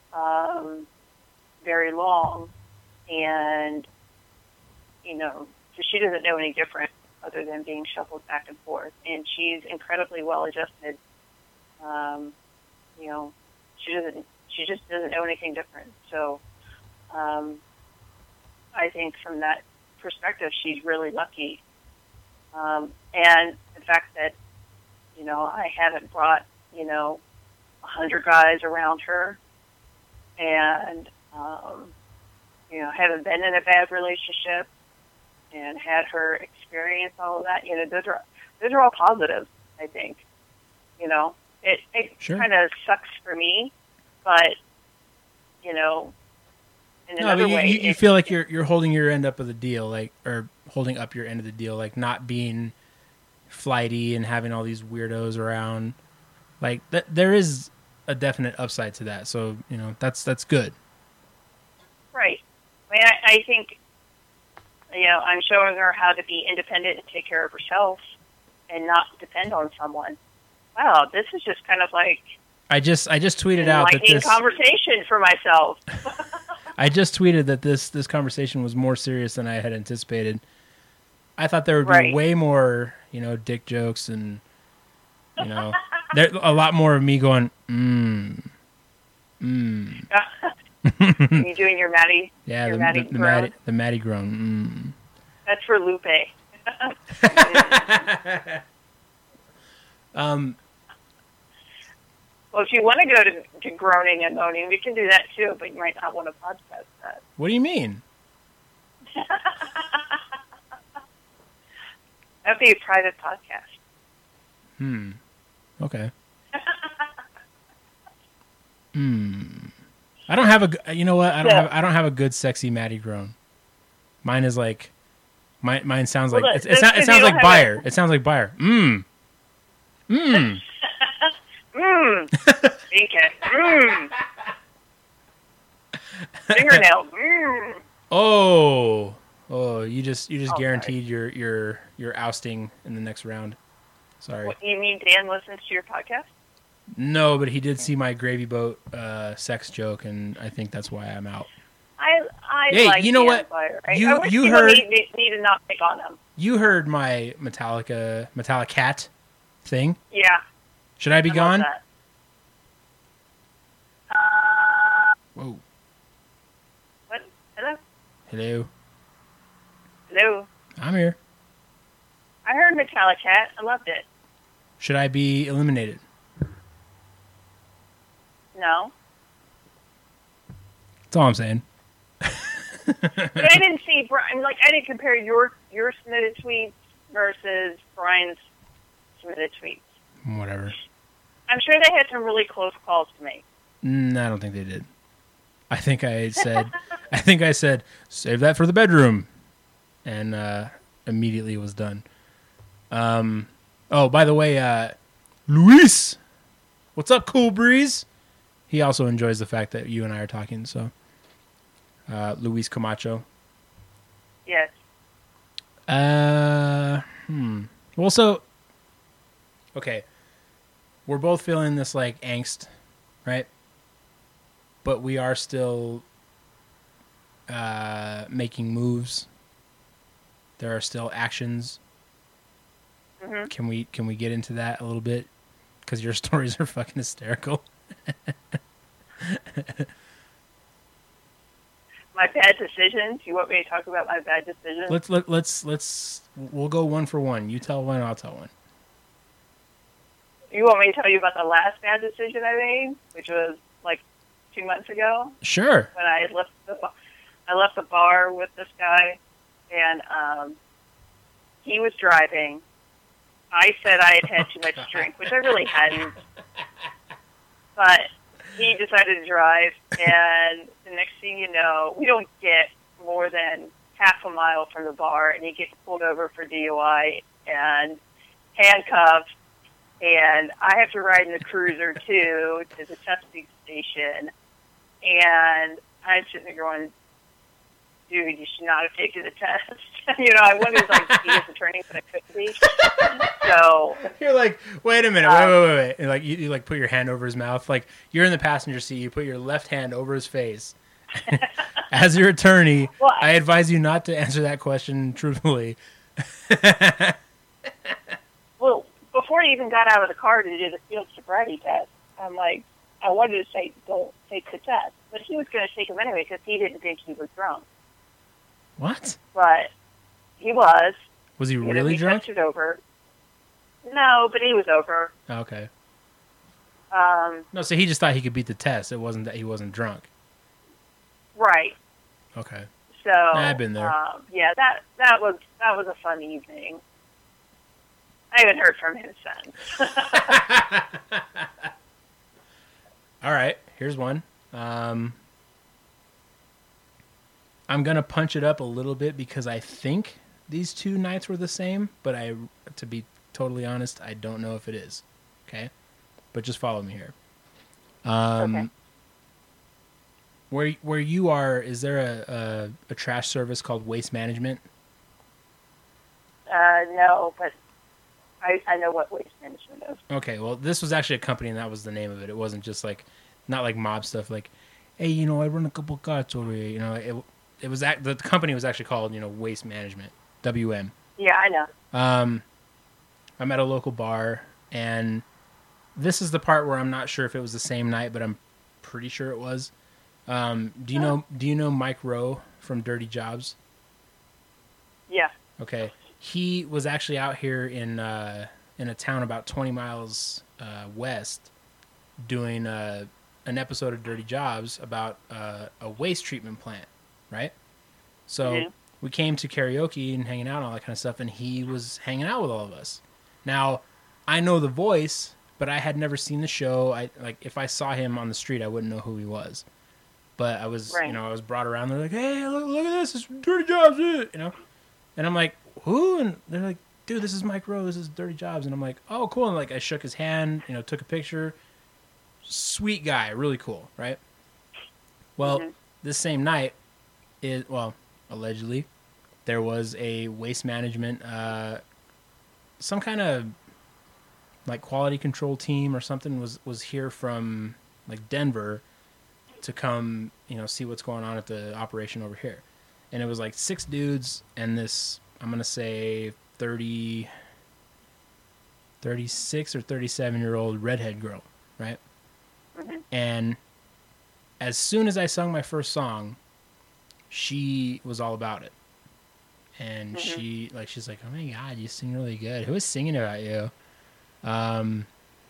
um, very long, and you know, So she doesn't know any different other than being shuffled back and forth. And she's incredibly well adjusted. Um, you know, she doesn't, she just doesn't know anything different. So um, I think from that perspective, she's really lucky. Um, and the fact that, you know, I haven't brought, you know, a hundred guys around her, and, um, you know, haven't been in a bad relationship, and had her experience all of that. You know, those are those are all positives, I think. You know, it it Sure. kind of sucks for me, but you know, in No, another but you, way, you, you it- feel like you're you're holding your end up of the deal, like, or holding up your end of the deal, like not being flighty and having all these weirdos around. Like th- there is a definite upside to that. So you know that's that's good. right. I mean, I, I think, you know, I'm showing her how to be independent and take care of herself, and not depend on someone. Wow, this is just kind of like I just I just tweeted out that enlightening this conversation for myself. I just tweeted that this this conversation was more serious than I had anticipated. I thought there would be Right. way more, you know, dick jokes and you know, there a lot more of me going, mm, mm. You doing your Maddie? Yeah, your the, Maddie the, the groan? Maddie the Maddie groan. That's for Lupe. Mm. um, Well, if you want to go to, to groaning and moaning, we can do that too, but you might not want to podcast that. what do you mean? That'd be a private podcast. Hmm. Okay. Hmm. I don't have a. g- You know what? I don't Yeah. have. I don't have a good sexy Maddie groan. Mine is like. Mine. Mine sounds Well, like. that- It, it, that's sound, 'cause it sounds you like don't have Bayer. It sounds like Bayer. Mmm. Mmm. Mmm. Think it. Mmm. Fingernail. Mmm. Oh. Oh. You just. You just Oh, sorry. guaranteed your your your ousting in the next round. Sorry. What, you mean Dan listens to your podcast? No, but he did see my gravy boat uh, sex joke, and I think that's why I'm out. I I Hey, like you know Dan what? Fire. I, You- I wish you people heard- need, need, need to not pick on him. You heard my Metallica Metallica cat thing. Yeah. Should I be I gone? love that. Uh, Whoa. what? Hello? Hello. Hello? I'm here. I heard Metallic Cat. I loved it. Should I be eliminated? No. That's all I'm saying. But I didn't see, Brian, like, I didn't compare your, your submitted tweets versus Brian's submitted tweets. Whatever. I'm sure they had some really close calls to make. Mm, I don't think they did. I think I said, I think I said, save that for the bedroom, and uh, immediately was done. Um. Oh, by the way, uh, Luis, what's up, Cool Breeze? He also enjoys the fact that you and I are talking. So, uh, Luis Camacho. Yes. Uh, hmm. Well, so, okay. We're both feeling this, like, angst, right? But we are still uh, making moves. There are still actions. Mm-hmm. Can we can we get into that a little bit? Because your stories are fucking hysterical. My bad decisions. You want me to talk about my bad decisions? Let's let, let's let's we'll go one for one. You tell one, I'll tell one. You want me to tell you about the last bad decision I made, which was like two months ago Sure. when I left the ba- I left the bar with this guy, and um, he was driving. I said I had had too much drink, which I really hadn't. But he decided to drive, and the next thing you know, we don't get more than half a mile from the bar, and he gets pulled over for D U I and handcuffed, and I have to ride in the cruiser, too, to the testing station, and I'm sitting there going, dude, you should not have taken the test. You know, I wanted to like be his attorney, but I couldn't be. So You're like, wait a minute, Um, wait, wait, wait, wait. And like you, you like put your hand over his mouth, like you're in the passenger seat. You put your left hand over his face, As your attorney, Well, I advise you not to answer that question truthfully. Well, before he even got out of the car to do the field sobriety test, I'm like, I wanted to say, don't take the test. But he was going to take him anyway because he didn't think he was drunk. What? But he was. Was he You know, really he drunk? touched it over. No, but he was over. Okay. Um, No, so he just thought he could beat the test. It wasn't that he wasn't drunk. right. Okay. So I've been there. Um, yeah, that that was that was a fun evening. I haven't heard from him since. All right, here's one. Um, I'm gonna punch it up a little bit because I think these two nights were the same, but I, to be totally honest, I don't know if it is. Okay, but just follow me here. Um, Okay. Where where you are, is there a, a a trash service called Waste Management? Uh, no, but I I know what waste management is. Okay, well, this was actually a company, and that was the name of it. It wasn't just like, not like mob stuff. Like, hey, you know, I run a couple carts over here. You know, it it was act, the company was actually called, you know, Waste Management, W M. Yeah, I know. Um, I'm at a local bar, and this is the part where I'm not sure if it was the same night, but I'm pretty sure it was. Um, do you know Do you know Mike Rowe from Dirty Jobs? Yeah. Okay, he was actually out here in uh, in a town about twenty miles uh, west, doing uh, an episode of Dirty Jobs about uh, a waste treatment plant, right? So Mhm. we came to karaoke and hanging out and all that kind of stuff, and he was hanging out with all of us. Now, I know the voice, but I had never seen the show. I like if I saw him on the street, I wouldn't know who he was. But I was, Right. you know, I was brought around. They're like, "Hey, look, look at this! It's Dirty Jobs," you know. And I'm like, "Who?" And they're like, "Dude, this is Mike Rowe. This is Dirty Jobs." And I'm like, "Oh, cool." And like, I shook his hand, you know, took a picture. Sweet guy, really cool, right? Well, Mhm. this same night, it well, allegedly, there was a waste management, uh, some kind of like quality control team or something was was here from like Denver to come, you know, see what's going on at the operation over here. And it was like six dudes and this, I'm going to say thirty, thirty-six or thirty-seven year old redhead girl, right? Mhm. And as soon as I sung my first song, she was all about it. And Mhm. she, like, she's like, "Oh my God, you sing really good. Who was singing about you?" Um,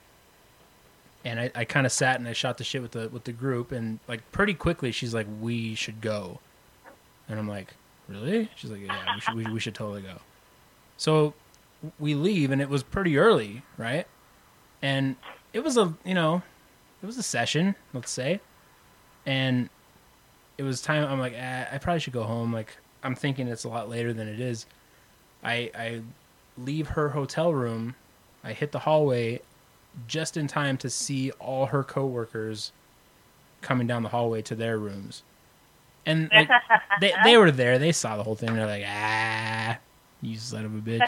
and I, I kind of sat and I shot the shit with the with the group, and like pretty quickly she's like, "We should go," and I'm like, "Really?" She's like, "Yeah, we should we, we should totally go." So we leave, and it was pretty early, right? And it was a you know, it was a session, let's say, and it was time. I'm like, eh, I probably should go home. Like I'm thinking it's a lot later than it is. I I leave her hotel room. I hit the hallway just in time to see all her coworkers coming down the hallway to their rooms. And like, they they were there. They saw the whole thing. They're like, "Ah, you son of a bitch."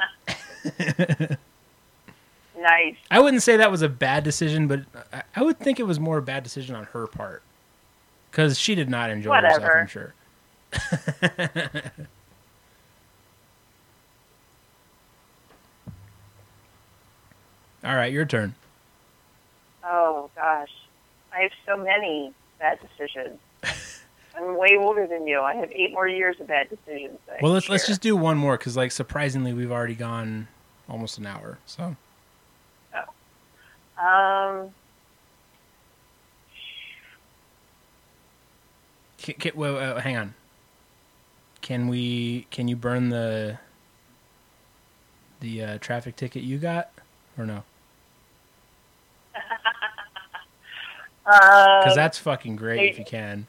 Nice. I wouldn't say that was a bad decision, but I, I would think it was more a bad decision on her part. Because she did not enjoy herself, Whatever. I'm sure. All right, your turn. Oh gosh, I have so many bad decisions. I'm way older than you. I have eight more years of bad decisions. I Well, can let's let's share. just do one more because, like, surprisingly, we've already gone almost an hour. So Um, Can, can, wait, wait, hang on. Can we? Can you burn the the uh, traffic ticket you got, or no? Because um, that's fucking great if you can.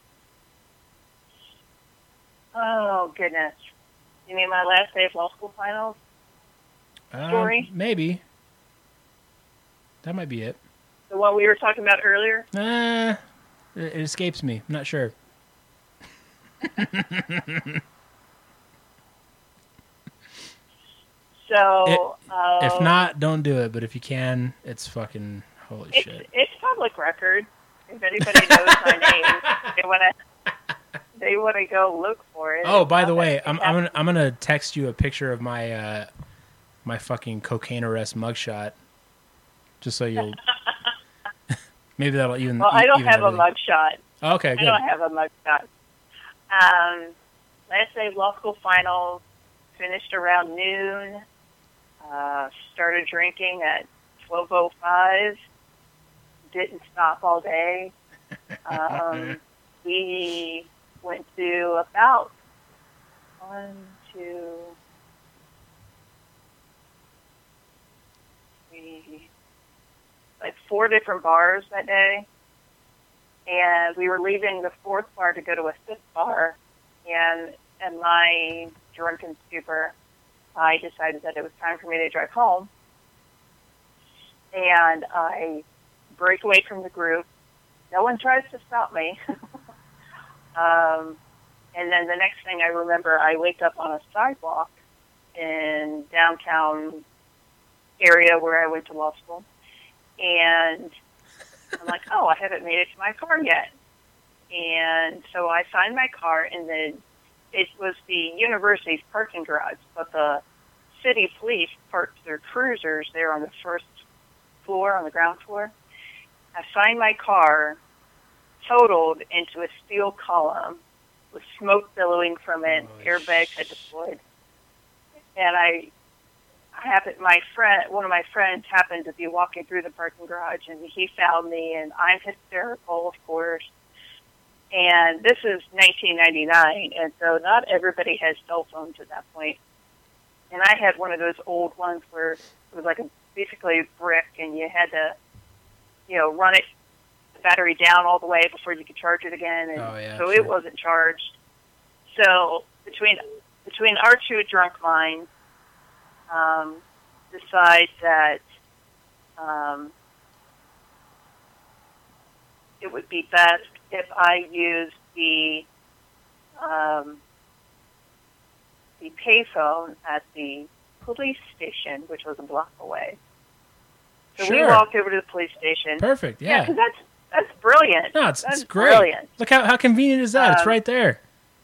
oh goodness. You mean my last day of law school finals? Uh, Story? maybe. That might be it. The one we were talking about earlier? Uh, it, it escapes me. I'm not sure. So, um, If not, don't do it. But if you can, it's fucking holy it's, shit. it's public record. If anybody knows my name, they want to me go look for it. Oh, by the way, I'm I'm gonna, I'm gonna text you a picture of my uh, my fucking cocaine arrest mugshot, just so you'll maybe that'll even. Well, I don't even have a everything. mugshot. Oh, okay, good. I don't have a mugshot. Um, last day of law school finals, finished around noon. Uh, started drinking at twelve oh five. Didn't stop all day. Um, we went to about one, two, three, like four different bars that day. And we were leaving the fourth bar to go to a fifth bar. And in my drunken stupor, I decided that it was time for me to drive home. And I break away from the group. No one tries to stop me. um, and then the next thing I remember, I wake up on a sidewalk in downtown area where I went to law school. And I'm like, oh, I haven't made it to my car yet. And so I find my car, and then it was the university's parking garage, but the city police parked their cruisers there on the first floor, on the ground floor. I find my car totaled into a steel column with smoke billowing from it. Oh, airbags had deployed. And I, I happened, my friend, one of my friends happened to be walking through the parking garage, and he found me, and I'm hysterical, of course. And this is nineteen ninety-nine, and so not everybody has cell phones at that point. And I had one of those old ones where it was like a, basically a brick, and you had to, you know, run it, the battery down all the way before you could charge it again. And oh, yeah, so sure. It wasn't charged. So between between our two drunk minds, um, decide that um, it would be best if I used the um, the payphone at the police station, which was a block away. So sure. we walked over to the police station. Perfect, yeah. Yeah, because that's, that's brilliant. No, it's, that's it's great. Brilliant. Look how, how convenient is that? Um, it's right there.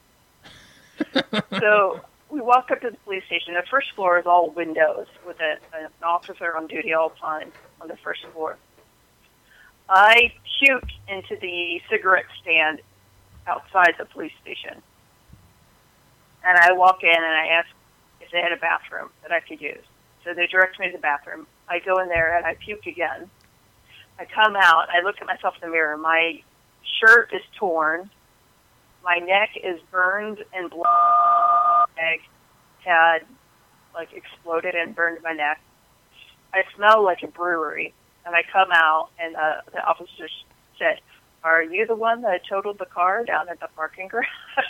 So we walked up to the police station. The first floor is all windows with a, an officer on duty all the time on the first floor. I puked into the cigarette stand outside the police station. And I walk in and I ask if they had a bathroom that I could use. So they direct me to the bathroom. I go in there and I puke again. I come out. I look at myself in the mirror. My shirt is torn. My neck is burned and blood. I had like exploded and burned my neck. I smell like a brewery. And I come out, and uh, the officer said, "Are you the one that totaled the car down at the parking garage?"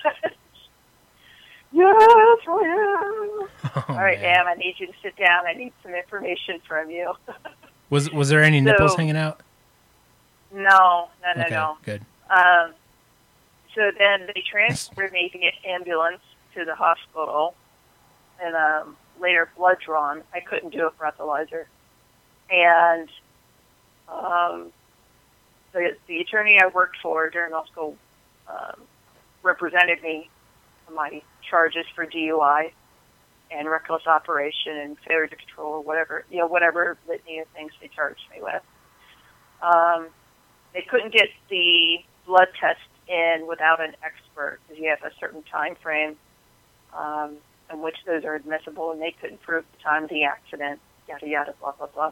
Yes, I am. Oh, All right, man. ma'am, I need you to sit down. I need some information from you. was was there any nipples so, hanging out? No, no, no, okay, no. Good. Um, so then they transferred me to get ambulance to the hospital, and um, later blood drawn. I couldn't do a breathalyzer, and Um, the, the attorney I worked for during law school um, represented me on my charges for D U I and reckless operation and failure to control, or whatever, you know, whatever litany of things they charged me with. Um, they couldn't get the blood test in without an expert because you have a certain time frame um, in which those are admissible, and they couldn't prove the time of the accident, yada, yada, blah, blah, blah.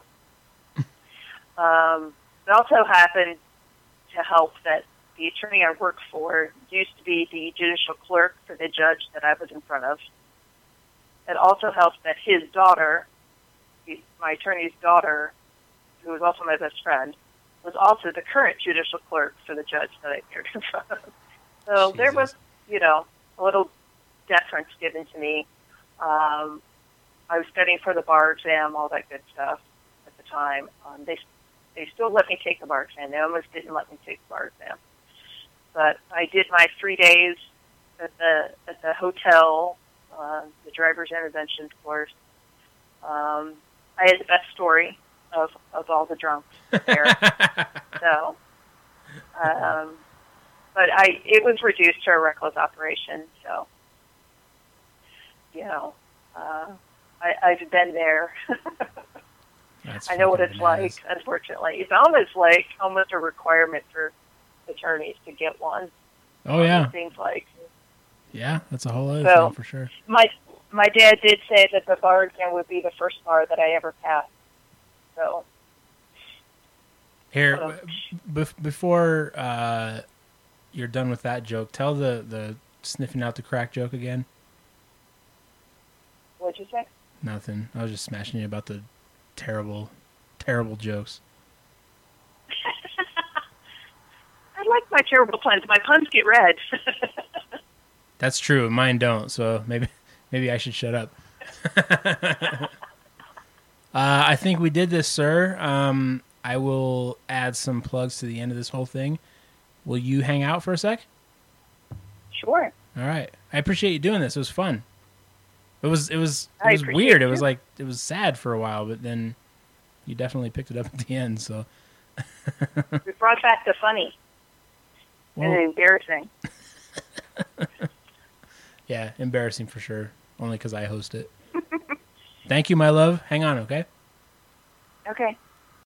Um, it also happened to help that the attorney I worked for used to be the judicial clerk for the judge that I was in front of. It also helped that his daughter, my attorney's daughter, who was also my best friend, was also the current judicial clerk for the judge that I appeared in front of. So Jesus. There was, you know, a little deference given to me. Um, I was studying for the bar exam, all that good stuff at the time. Um, they They still let me take the bar exam. They almost didn't let me take the bar exam. But I did my three days at the at the hotel, uh, the driver's intervention course. Um, I had the best story of, of all the drunks there. so, um, but I it was reduced to a reckless operation. So, you know, uh, I, I've been there. That's I know what fucking it's bananas. like. Unfortunately, it's almost like almost a requirement for attorneys to get one. Oh yeah, It seems like. yeah. That's a whole other So- thing for sure. My my dad did say that the bar exam would be the first bar that I ever passed. So Here, Uh, bef- before uh, you're done with that joke, tell the the sniffing out the crack joke again. what'd you say? Nothing. I was just smashing you about the terrible, terrible jokes. I like my terrible puns. My puns get read. That's true. Mine don't. So maybe maybe I should shut up. uh, I think we did this, sir. Um, I will add some plugs to the end of this whole thing. Will you hang out for a sec? Sure. All right. I appreciate you doing this. It was fun. It was it was it I was appreciate weird. It you. was like it was sad for a while, but then you definitely picked it up at the end. So We brought back the funny well, and the embarrassing. yeah, embarrassing for sure. Only because I host it. Thank you, my love. Hang on, okay? Okay.